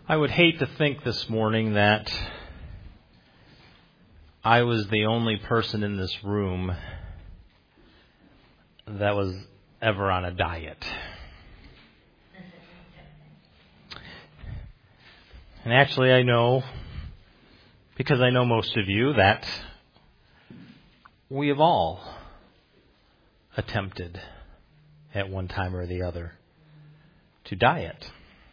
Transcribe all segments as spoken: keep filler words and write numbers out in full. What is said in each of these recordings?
I would hate to think this morning that I was the only person in this room that was ever on a diet. And actually I know, because I know most of you, that we have all attempted at one time or the other to diet.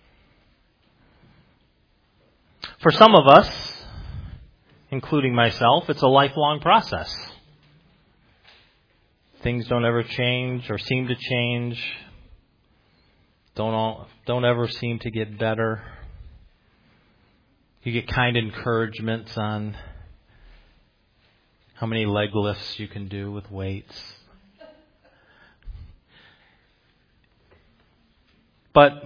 For some of us, including myself, it's a lifelong process. Things don't ever change or seem to change. Don't all, don't ever seem to get better. You get kind encouragements on how many leg lifts you can do with weights. But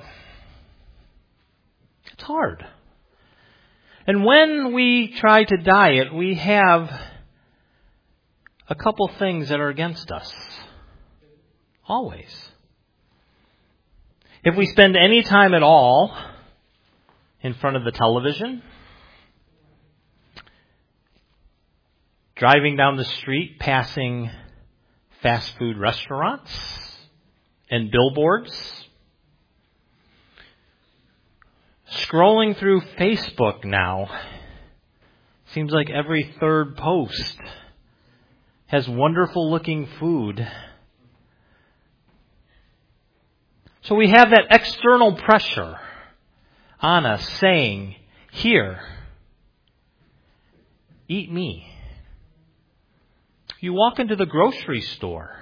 it's hard. And when we try to diet, we have a couple things that are against us. Always. If we spend any time at all in front of the television, driving down the street, passing fast food restaurants and billboards, scrolling through Facebook now, seems like every third post has wonderful looking food. So we have that external pressure on us saying, here, eat me. You walk into the grocery store.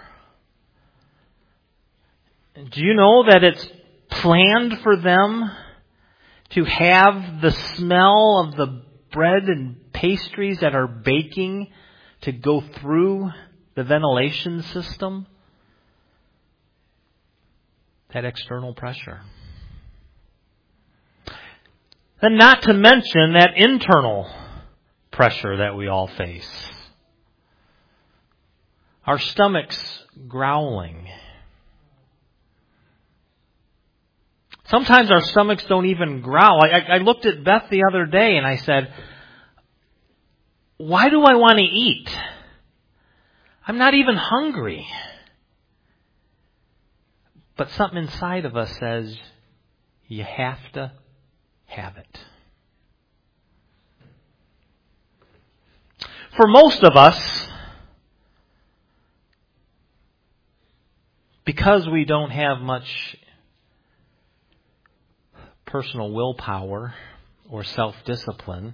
Do you know that it's planned for them to have the smell of the bread and pastries that are baking to go through the ventilation system? That external pressure. And not to mention that internal pressure that we all face. Our stomachs growling. Sometimes our stomachs don't even growl. I, I looked at Beth the other day and I said, why do I want to eat? I'm not even hungry. But something inside of us says, you have to have it. For most of us, because we don't have much personal willpower or self-discipline,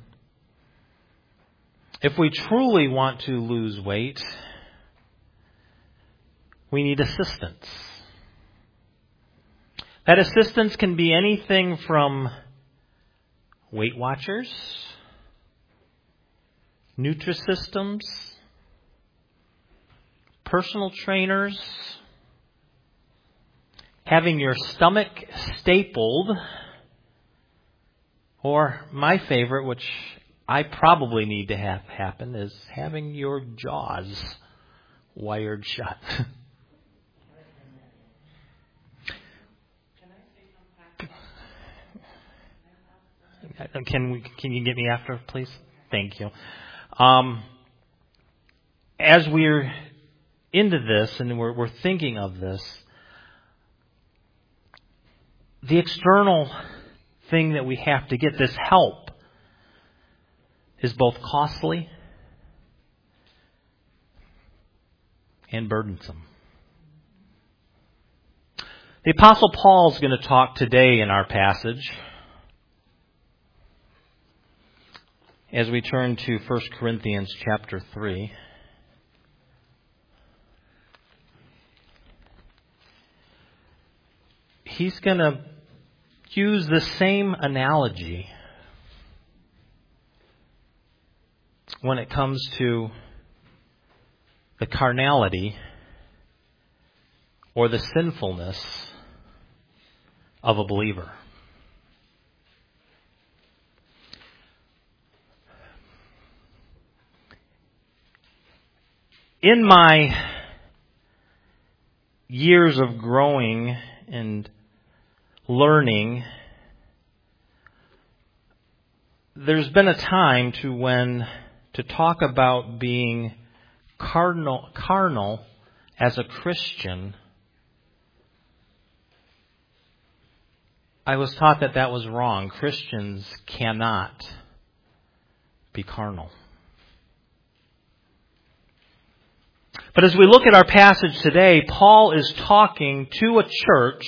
if we truly want to lose weight, we need assistance. That assistance can be anything from Weight Watchers, Nutrisystems, personal trainers, having your stomach stapled, or my favorite, which I probably need to have happen, is having your jaws wired shut. Can we, can you get me after, please? Thank you. Um, as we're into this and we're, we're thinking of this, the external thing that we have to get, this help, is both costly and burdensome. The Apostle Paul is going to talk today in our passage as we turn to First Corinthians chapter three. He's going to use the same analogy when it comes to the carnality or the sinfulness of a believer. In my years of growing and learning, there's been a time to when to talk about being carnal, carnal as a Christian, I was taught that that was wrong. Christians cannot be carnal. But as we look at our passage today, Paul is talking to a church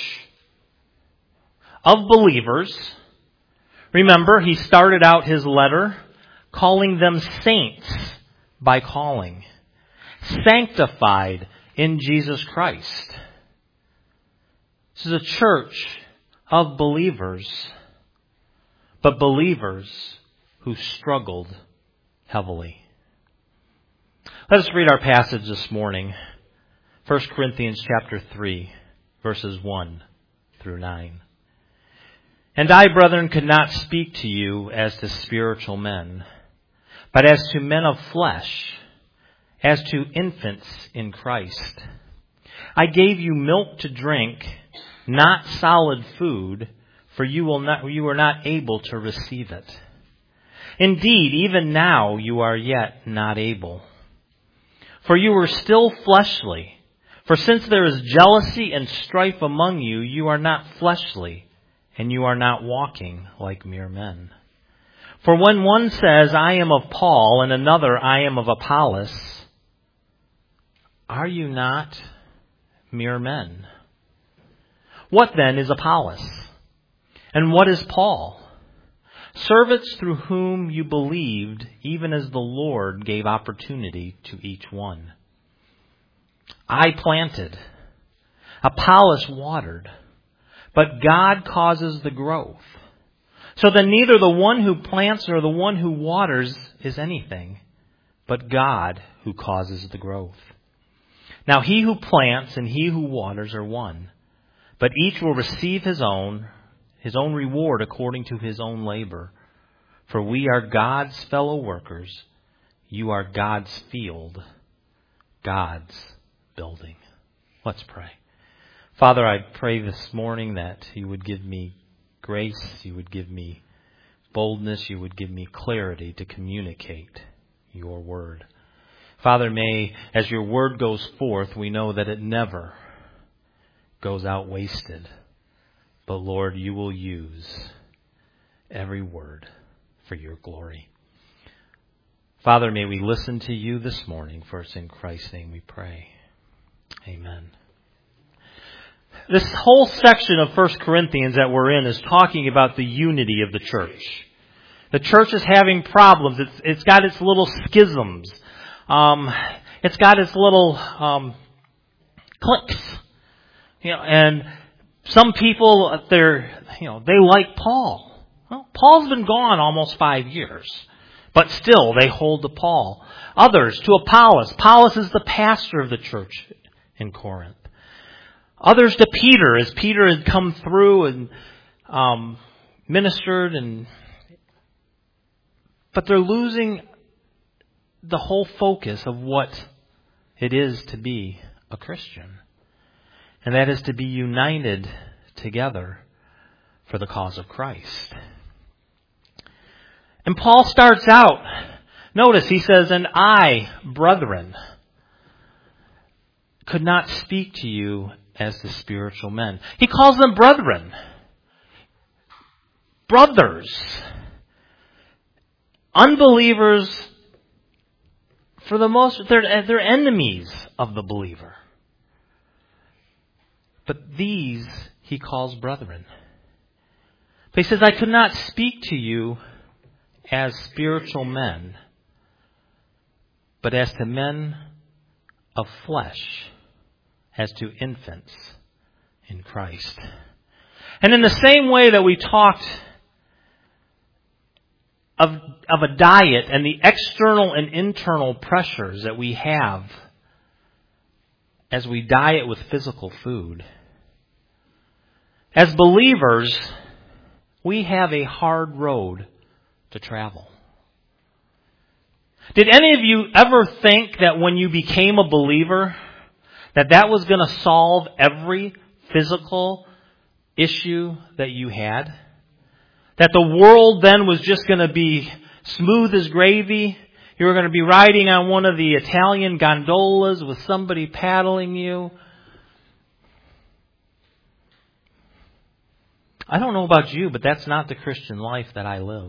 of believers. Remember, he started out his letter calling them saints by calling, sanctified in Jesus Christ. This is a church of believers, but believers who struggled heavily. Let us read our passage this morning. First Corinthians chapter three, verses one through nine. And I, brethren, could not speak to you as to spiritual men, but as to men of flesh, as to infants in Christ. I gave you milk to drink, not solid food, for you will not, you were not able to receive it. Indeed, even now you are yet not able. For you are still fleshly. For since there is jealousy and strife among you, you are not fleshly, and you are not walking like mere men. For when one says, I am of Paul, and another, I am of Apollos, are you not mere men? What then is Apollos? And what is Paul? Servants through whom you believed, even as the Lord gave opportunity to each one. I planted, Apollos watered, but God causes the growth. So then neither the one who plants nor the one who waters is anything, but God who causes the growth. Now he who plants and he who waters are one, but each will receive his own, his own reward according to his own labor. For we are God's fellow workers. You are God's field, God's building. Let's pray. Father, I pray this morning that you would give me grace, you would give me boldness, you would give me clarity to communicate your word. Father, may, as your word goes forth, we know that it never goes out wasted. But Lord, you will use every word for your glory. Father, may we listen to you this morning. First, in Christ's name we pray. Amen. This whole section of First Corinthians that we're in is talking about the unity of the church. The church is having problems. It's, it's got its little schisms. Um, it's got its little um, cliques. You know, and some people, they're, you know, they like Paul. Well, Paul's been gone almost five years, but still they hold to Paul. Others to Apollos. Apollos is the pastor of the church in Corinth. Others to Peter, as Peter had come through and um, ministered, and but they're losing the whole focus of what it is to be a Christian. And that is to be united together for the cause of Christ. And Paul starts out, notice he says, and I, brethren, could not speak to you as the spiritual men. He calls them brethren. Brothers. Unbelievers, for the most, they're, they're enemies of the believer. But these he calls brethren. But he says, I could not speak to you as spiritual men, but as to men of flesh, as to infants in Christ. And in the same way that we talked of, of a diet and the external and internal pressures that we have as we diet with physical food, as believers, we have a hard road to travel. Did any of you ever think that when you became a believer, that that was going to solve every physical issue that you had? That the world then was just going to be smooth as gravy. You were going to be riding on one of the Italian gondolas with somebody paddling you. I don't know about you, but that's not the Christian life that I live.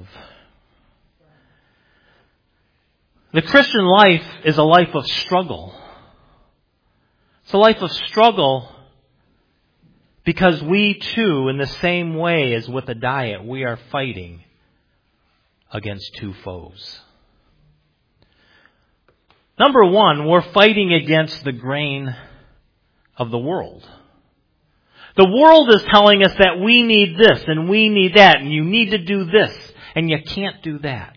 The Christian life is a life of struggle. It's a life of struggle because we too, in the same way as with a diet, we are fighting against two foes. Number one, we're fighting against the grain of the world. The world is telling us that we need this and we need that and you need to do this and you can't do that.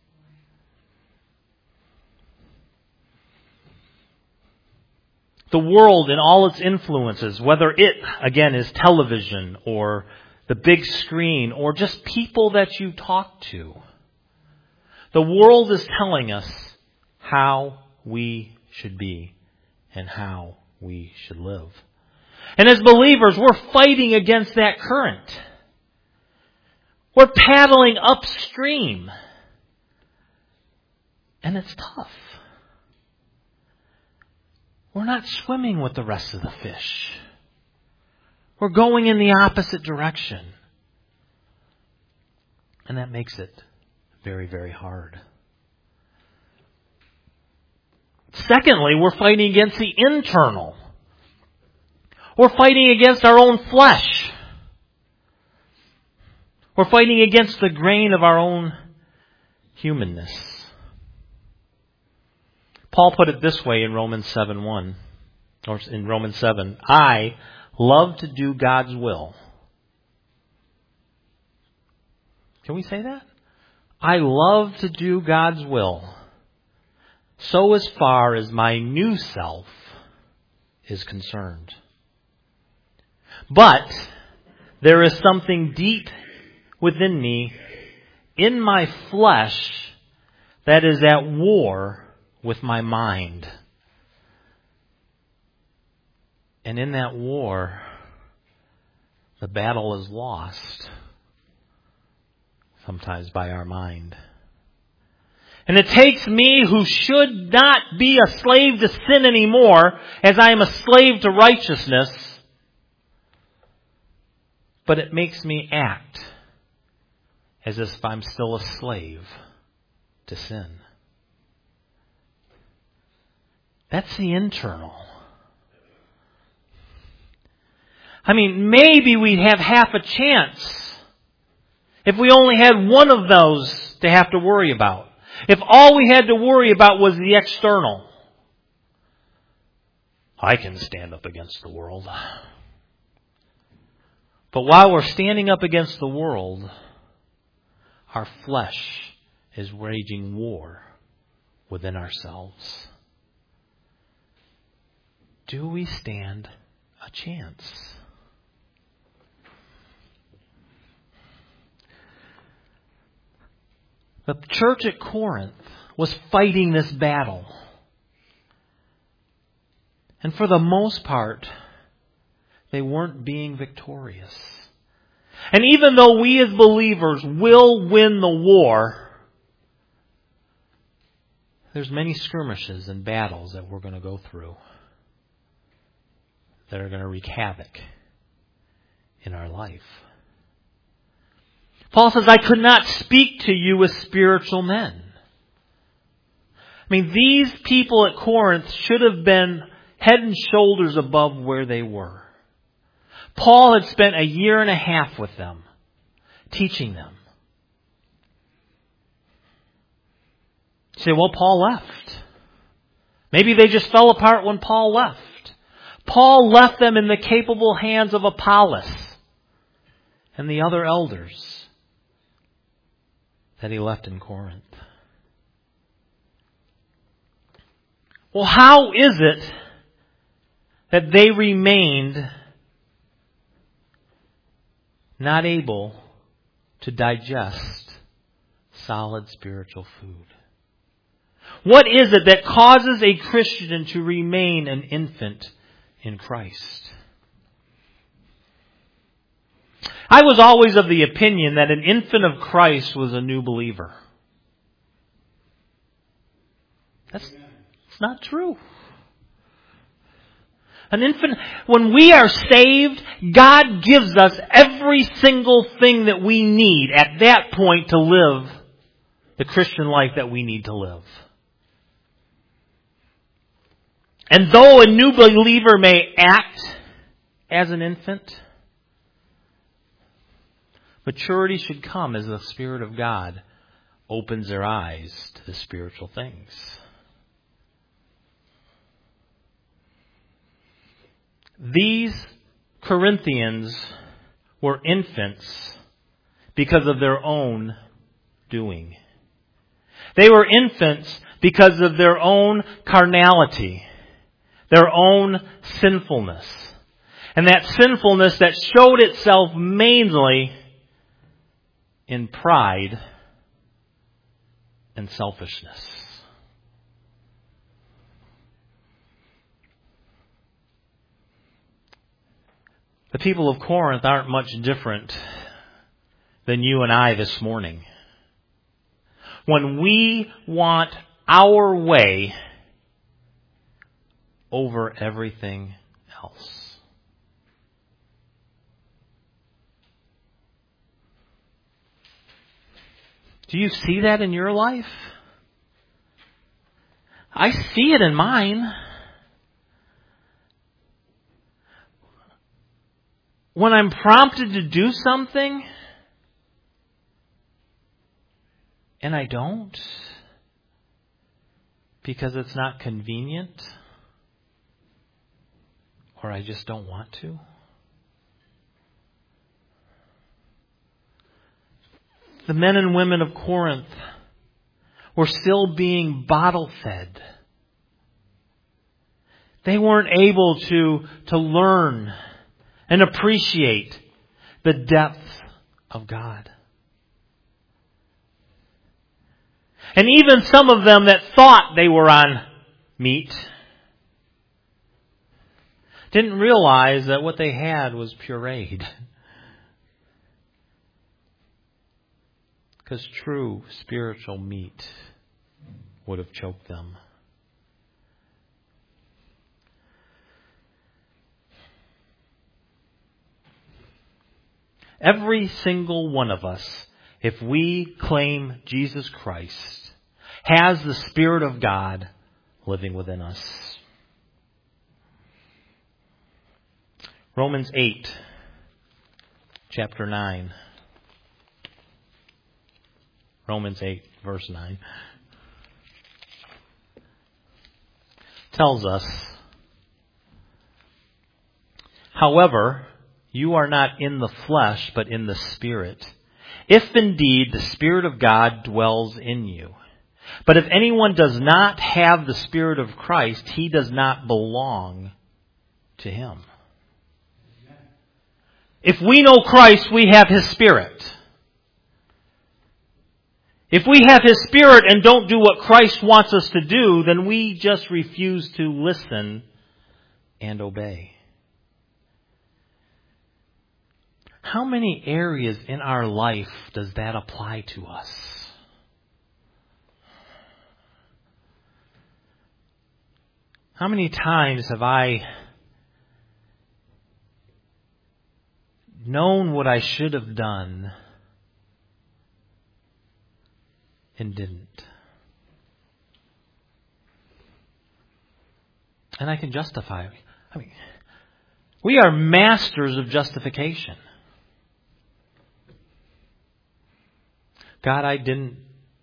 The world and all its influences, whether it, again, is television or the big screen or just people that you talk to, the world is telling us how we should be and how we should live. And as believers, we're fighting against that current. We're paddling upstream. And it's tough. We're not swimming with the rest of the fish. We're going in the opposite direction. And that makes it very, very hard. Secondly, we're fighting against the internal. We're fighting against our own flesh. We're fighting against the grain of our own humanness. Paul put it this way in Romans seven one, or in Romans seven, I love to do God's will. Can we say that? I love to do God's will, so as far as my new self is concerned. But there is something deep within me, in my flesh, that is at war with my mind. And in that war, the battle is lost, sometimes by our mind. And it takes me, who should not be a slave to sin anymore, as I am a slave to righteousness, but it makes me act as if I'm still a slave to sin. That's the internal. I mean, maybe we'd have half a chance if we only had one of those to have to worry about. If all we had to worry about was the external. I can stand up against the world. But while we're standing up against the world, our flesh is waging war within ourselves. Do we stand a chance? The church at Corinth was fighting this battle. And for the most part, they weren't being victorious. And even though we as believers will win the war, there's many skirmishes and battles that we're going to go through that are going to wreak havoc in our life. Paul says, I could not speak to you as spiritual men. I mean, these people at Corinth should have been head and shoulders above where they were. Paul had spent a year and a half with them, teaching them. You say, well, Paul left. Maybe they just fell apart when Paul left. Paul left them in the capable hands of Apollos and the other elders that he left in Corinth. Well, how is it that they remained not able to digest solid spiritual food? What is it that causes a Christian to remain an infant in Christ? I was always of the opinion that an infant of Christ was a new believer. That's, that's not true. An infant, when we are saved, God gives us every single thing that we need at that point to live the Christian life that we need to live. And though a new believer may act as an infant, maturity should come as the Spirit of God opens their eyes to the spiritual things. These Corinthians were infants because of their own doing. They were infants because of their own carnality, their own sinfulness. And that sinfulness that showed itself mainly in pride and selfishness. The people of Corinth aren't much different than you and I this morning. When we want our way over everything else. Do you see that in your life? I see it in mine. When I'm prompted to do something, and I don't, because it's not convenient, or I just don't want to. The men and women of Corinth were still being bottle fed. They weren't able to, to learn and appreciate the depth of God. And even some of them that thought they were on meat didn't realize that what they had was pureed. Because true spiritual meat would have choked them. Every single one of us, if we claim Jesus Christ, has the Spirit of God living within us. Romans eight, chapter nine. Romans eight, verse nine. Tells us, however, you are not in the flesh, but in the Spirit, if indeed the Spirit of God dwells in you. But if anyone does not have the Spirit of Christ, he does not belong to Him. If we know Christ, we have His Spirit. If we have His Spirit and don't do what Christ wants us to do, then we just refuse to listen and obey. How many areas in our life does that apply to us? How many times have I known what I should have done and didn't? And I can justify it. I mean, we are masters of justification. God, I didn't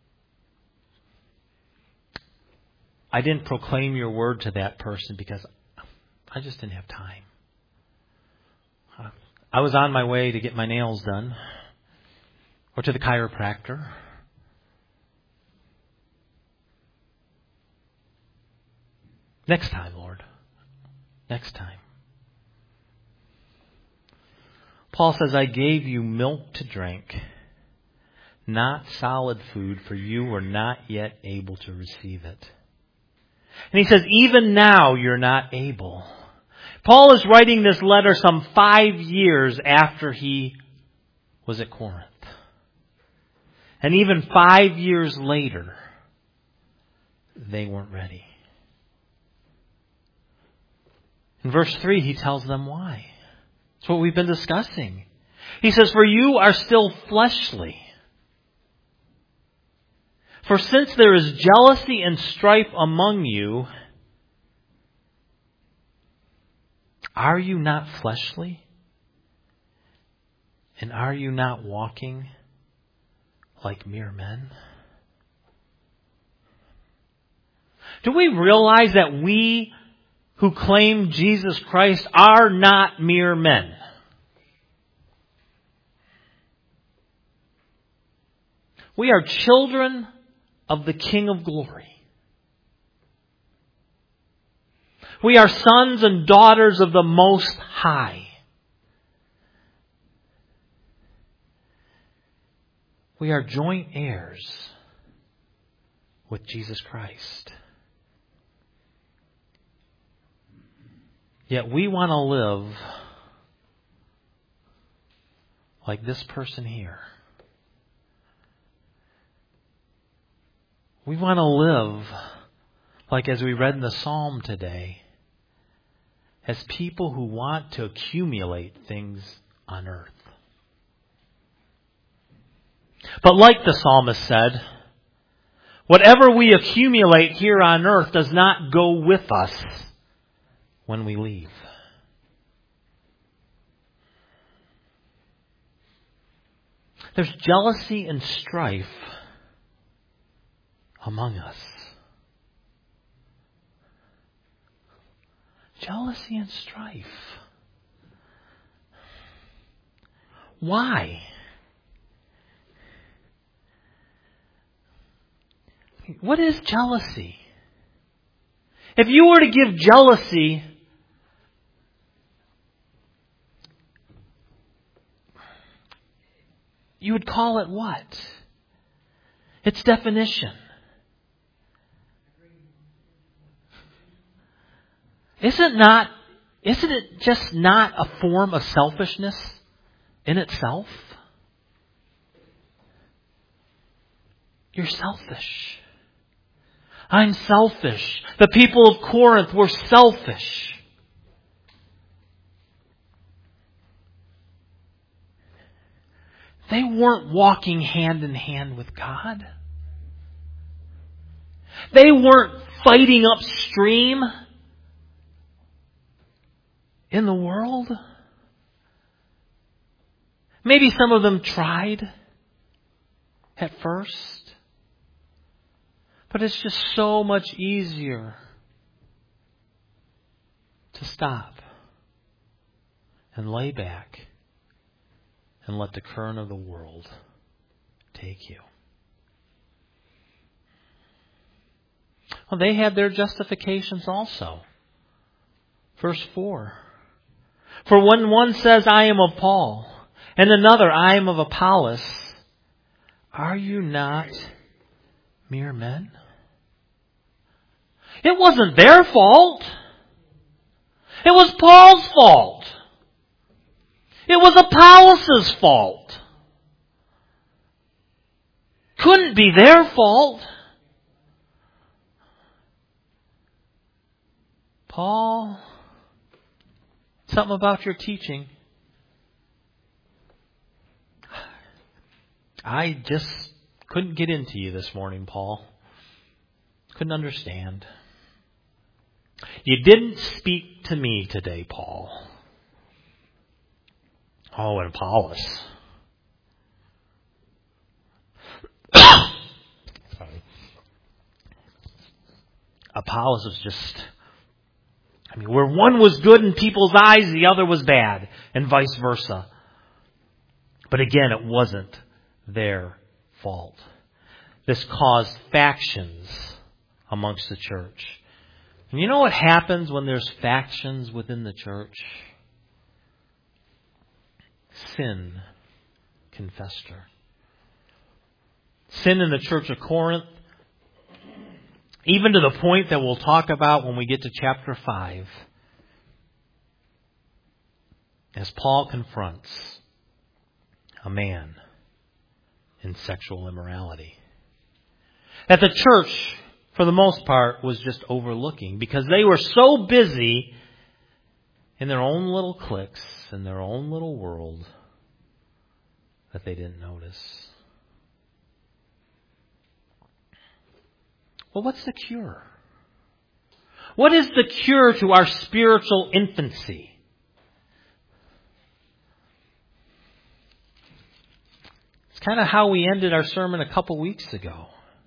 I didn't proclaim your word to that person because I just didn't have time. I was on my way to get my nails done or to the chiropractor. Next time, Lord. Next time. Paul says, I gave you milk to drink, not solid food, for you were not yet able to receive it. And he says, even now you're not able. Paul is writing this letter some five years after he was at Corinth. And even five years later, they weren't ready. In verse three, he tells them why. It's what we've been discussing. He says, "For you are still fleshly. For since there is jealousy and strife among you, are you not fleshly? And are you not walking like mere men?" Do we realize that we who claim Jesus Christ are not mere men? We are children of the King of Glory. We are sons and daughters of the Most High. We are joint heirs with Jesus Christ. Yet we want to live like this person here. We want to live like, as we read in the Psalm today, as people who want to accumulate things on earth. But like the psalmist said, whatever we accumulate here on earth does not go with us when we leave. There's jealousy and strife among us. Jealousy and strife. Why? What is jealousy? If you were to give jealousy you would call it what? Its definition. Isn't not, isn't it just not a form of selfishness in itself? You're selfish. I'm selfish. The people of Corinth were selfish. They weren't walking hand in hand with God. They weren't fighting upstream in the world. Maybe some of them tried at first. But it's just so much easier to stop and lay back and let the current of the world take you. Well, they had their justifications also. Verse four. For when one says, I am of Paul, and another, I am of Apollos, are you not mere men? It wasn't their fault. It was Paul's fault. It was Apollos' fault. Couldn't be their fault. Paul, something about your teaching. I just couldn't get into you this morning, Paul. Couldn't understand. You didn't speak to me today, Paul. Oh, and Apollos. Sorry. Apollos was just, I mean, where one was good in people's eyes, the other was bad, and vice versa. But again, it wasn't their fault. This caused factions amongst the church. And you know what happens when there's factions within the church? Sin can fester. Sin in the church of Corinth, even to the point that we'll talk about when we get to chapter five, as Paul confronts a man in sexual immorality. That the church, for the most part, was just overlooking because they were so busy in their own little cliques, in their own little world, that they didn't notice. Well, what's the cure? What is the cure to our spiritual infancy? It's kind of how we ended our sermon a couple weeks ago.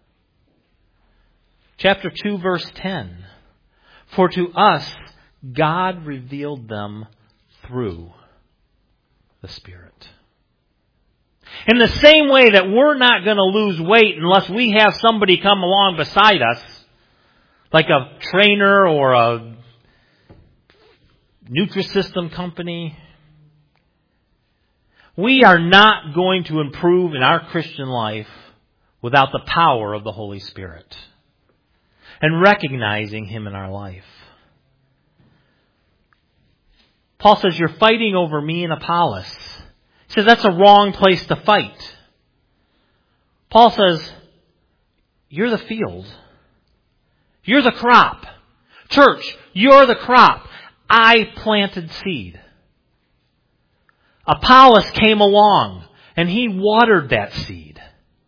Chapter two, verse ten. For to us, God revealed them through the Spirit. In the same way that we're not going to lose weight unless we have somebody come along beside us, like a trainer or a Nutrisystem company, we are not going to improve in our Christian life without the power of the Holy Spirit and recognizing Him in our life. Paul says, you're fighting over me and Apollos. He says, that's a wrong place to fight. Paul says, you're the field. You're the crop. Church, you're the crop. I planted seed. Apollos came along and he watered that seed.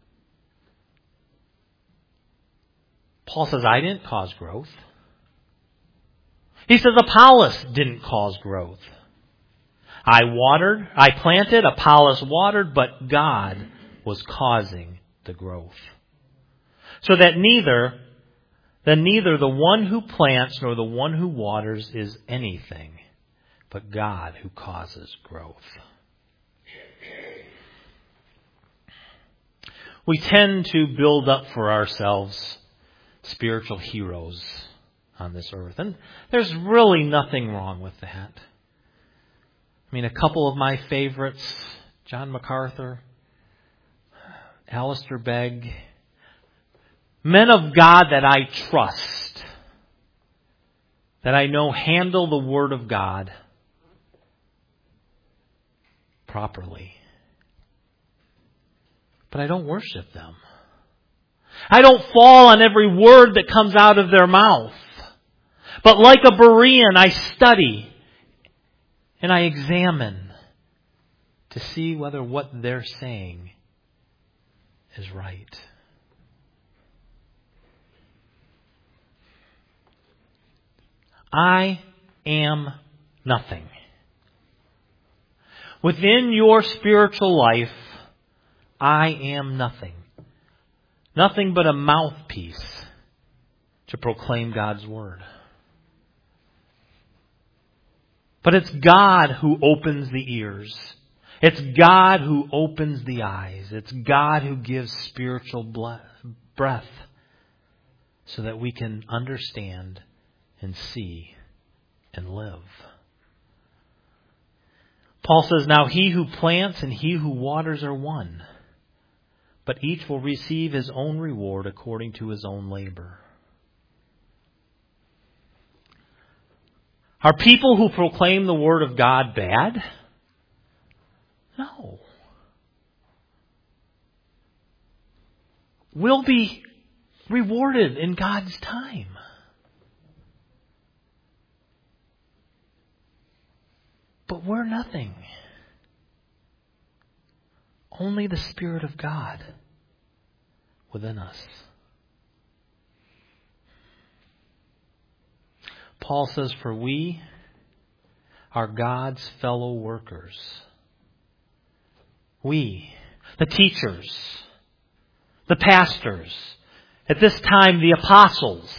Paul says, I didn't cause growth. He says, Apollos didn't cause growth. I watered, I planted, Apollos watered, but God was causing the growth. So that neither, then neither the one who plants nor the one who waters is anything, but God who causes growth. We tend to build up for ourselves spiritual heroes on this earth. And there's really nothing wrong with that. I mean, a couple of my favorites, John MacArthur, Alistair Begg, men of God that I trust, that I know handle the Word of God properly. But I don't worship them. I don't fall on every word that comes out of their mouth. But like a Berean, I study and I examine to see whether what they're saying is right. I am nothing. Within your spiritual life, I am nothing. Nothing but a mouthpiece to proclaim God's Word. But it's God who opens the ears. It's God who opens the eyes. It's God who gives spiritual breath so that we can understand and see and live. Paul says, now he who plants and he who waters are one, but each will receive his own reward according to his own labor. Are people who proclaim the Word of God bad? No. We'll be rewarded in God's time. But we're nothing. Only the Spirit of God within us. Paul says, for we are God's fellow workers. We, the teachers, the pastors, at this time the apostles,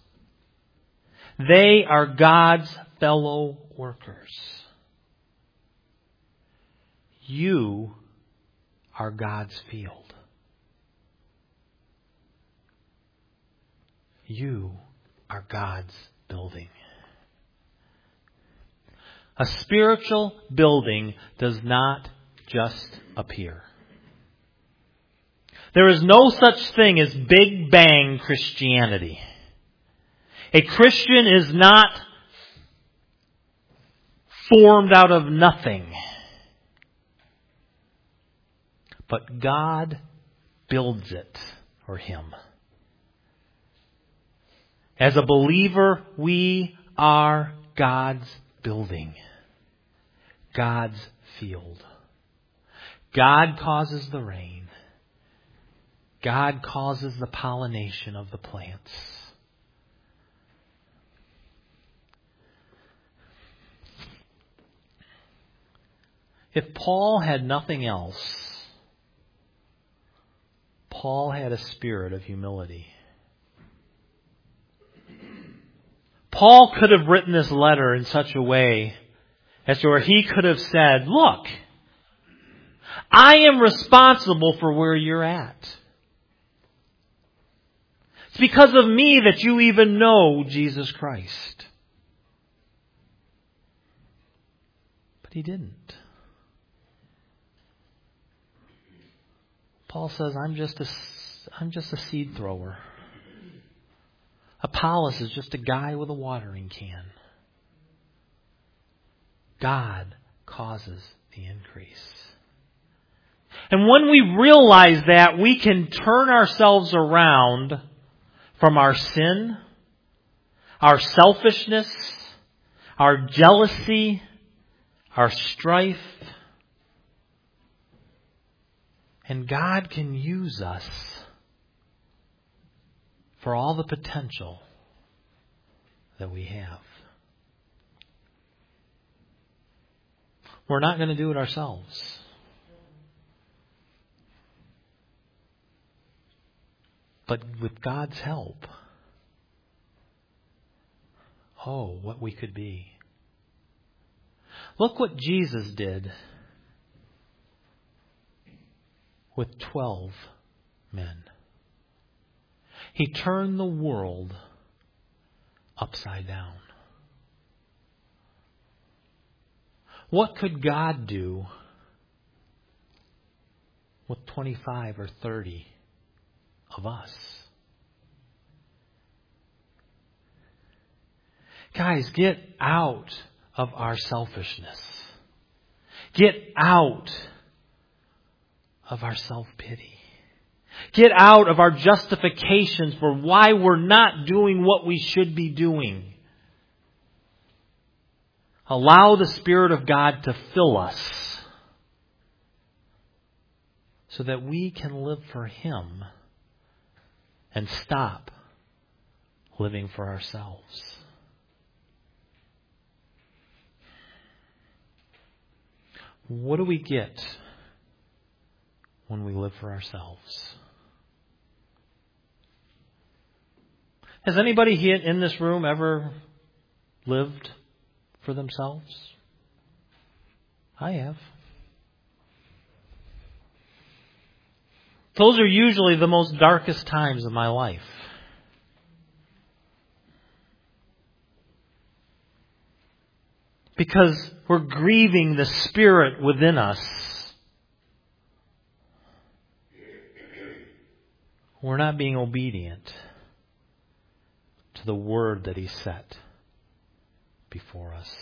they are God's fellow workers. You are God's field. You are God's building. A spiritual building does not just appear. There is no such thing as Big Bang Christianity. A Christian is not formed out of nothing. but God builds it for him. As a believer, we are God's building, God's field. God causes the rain. God causes the pollination of the plants. If Paul had nothing else, Paul had a spirit of humility. Paul could have written this letter in such a way as to where he could have said, look, I am responsible for where you're at. It's because of me that you even know Jesus Christ. But he didn't. Paul says, I'm just a, I'm just a seed thrower. Apollos is just a guy with a watering can. God causes the increase. And when we realize that, we can turn ourselves around from our sin, our selfishness, our jealousy, our strife. And God can use us for all the potential that we have. We're not going to do it ourselves. But with God's help, oh, what we could be. Look what Jesus did with twelve men. He turned the world upside down. What could God do with twenty-five or thirty of us? Guys, get out of our selfishness. Get out of our self-pity. Get out of our justifications for why we're not doing what we should be doing. Allow the Spirit of God to fill us so that we can live for Him and stop living for ourselves. What do we get when we live for ourselves? Has anybody here in this room ever lived for themselves? I have. Those are usually the most darkest times of my life. Because we're grieving the Spirit within us. We're not being obedient to the word that He set before us.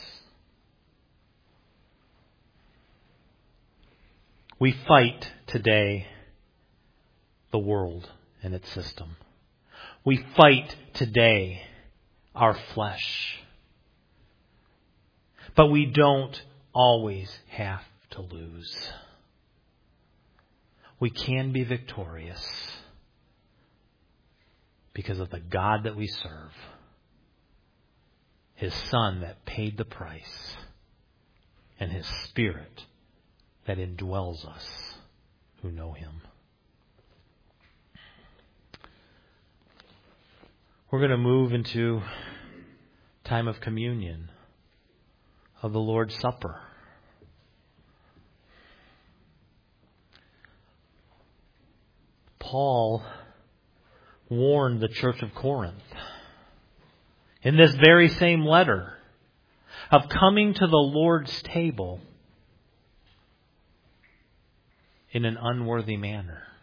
We fight today the world and its system. We fight today our flesh. But we don't always have to lose. We can be victorious because of the God that we serve. His Son that paid the price. And His Spirit that indwells us who know Him. We're going to move into time of communion, of the Lord's Supper. Paul warned the church of Corinth in this very same letter of coming to the Lord's table in an unworthy manner.